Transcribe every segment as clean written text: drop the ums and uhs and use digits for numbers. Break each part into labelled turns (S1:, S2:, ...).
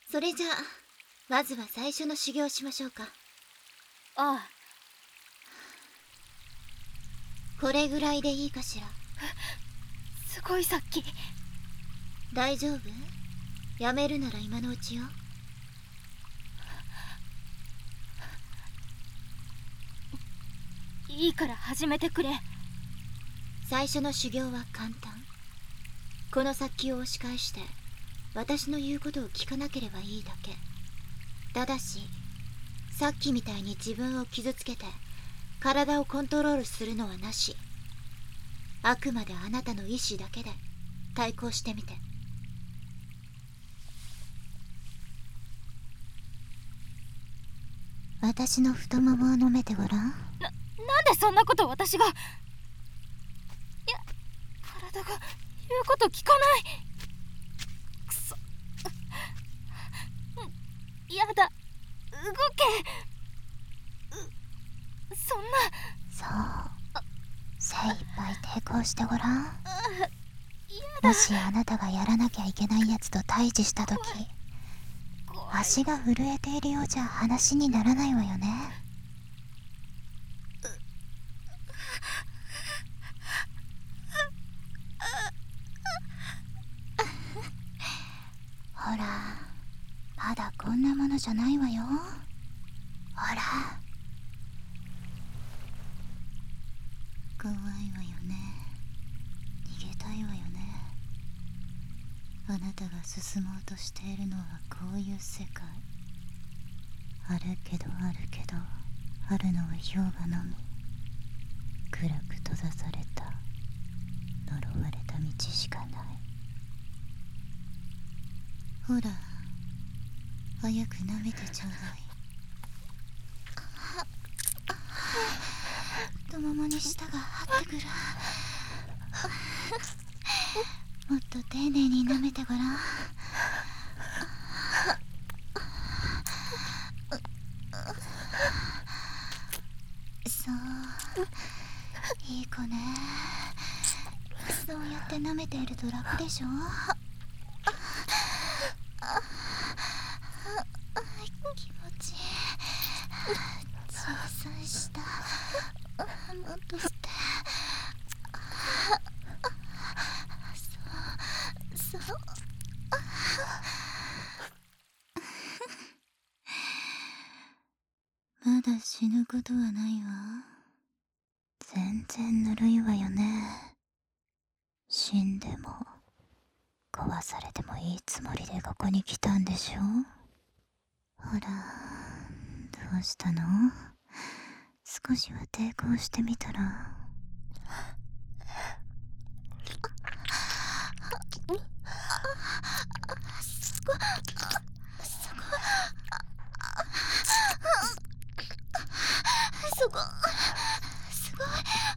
S1: それじゃあまずは最初の修行をしましょうか。
S2: ああ。
S1: これぐらいでいいかしら。
S2: すごいさっき。
S1: 大丈夫？やめるなら今のうちよ。
S2: いいから始めてくれ。
S1: 最初の修行は簡単。この殺気を押し返して私の言うことを聞かなければいいだけ。ただしさっきみたいに自分を傷つけて体をコントロールするのはなし。あくまであなたの意志だけで対抗してみて。私の太ももを舐めてごらん。
S2: なんでそんなこと私が。いや、体が言うこと聞かない。くそ。やだ、動け。そんな。
S1: そう、精一杯抵抗してごらん。
S2: やだ。
S1: もしあなたがやらなきゃいけないやつと対峙した時、足が震えているようじゃ話にならないわよね。ほら、まだこんなものじゃないわよ。ほら、怖いわよね。逃げたいわよね。あなたが進もうとしているのはこういう世界。あるけどあるけど、あるのは氷河のみ。暗く閉ざされた呪われた道しかない。ほら、早く舐めてちょうだい。太ももに舌が張ってくる。もっと丁寧に舐めてごらん。そう、いい子ね。そうやって舐めていると楽でしょ。気持ちいい。小さい舌もっと吸って。そうそう。まだ死ぬことはないわ。全然ぬるいわよね。死んでも壊されてもいいつもりでここに来たんでしょ。ほら、どうしたの？少しは抵抗してみたら。すごい、すごい、すごい、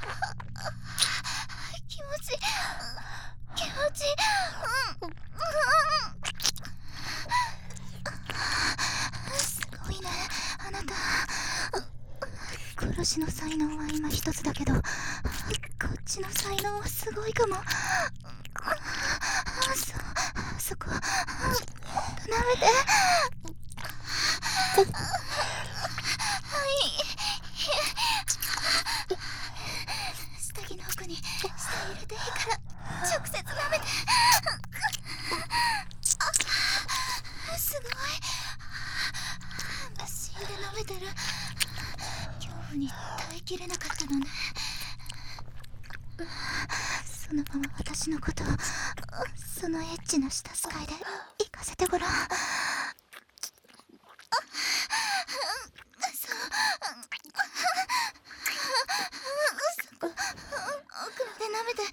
S1: 気持ちいい、気持ちいい。すごいね、あなた。殺しの才能は今一つだけど、こっちの才能はすごいかも。そこ、舐めて。はい。下着の奥に舌入れていいから直接舐めて。すごい。無心で舐めてる。恐怖に耐えきれなかったのね。そのまま私のことをそのエッチな舌使いで行かせてごらん。奥まで舐めて。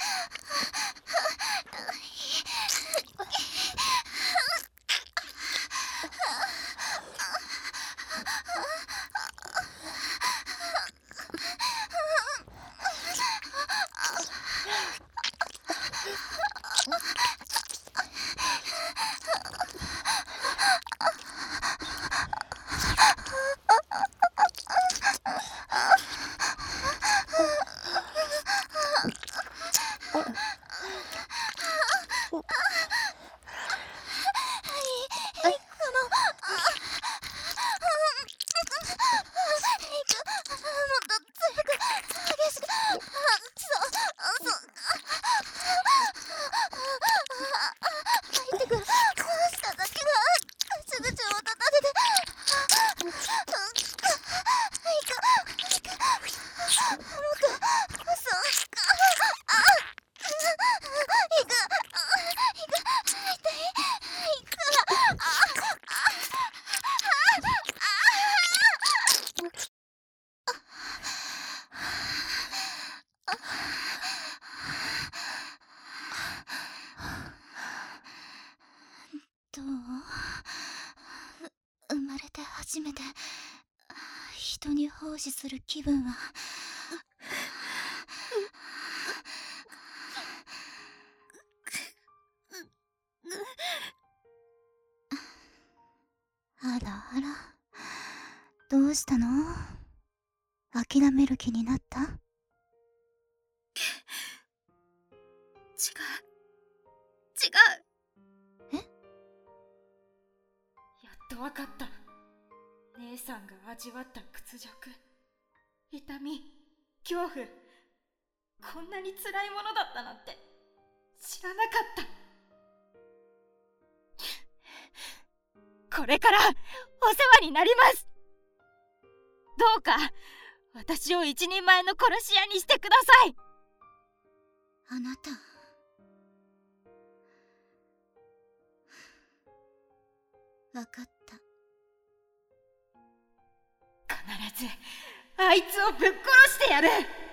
S1: 初めて人に奉仕する気分は。あらあら、どうしたの？諦める気になった？
S2: 違う。
S1: え？
S2: やっとわかった。姉さんが味わった屈辱、痛み、恐怖、こんなに辛いものだったなんて知らなかった。これからお世話になります。どうか私を一人前の殺し屋にしてください。
S1: あなた、わかった。
S2: 必ずあいつをぶっ殺してやる。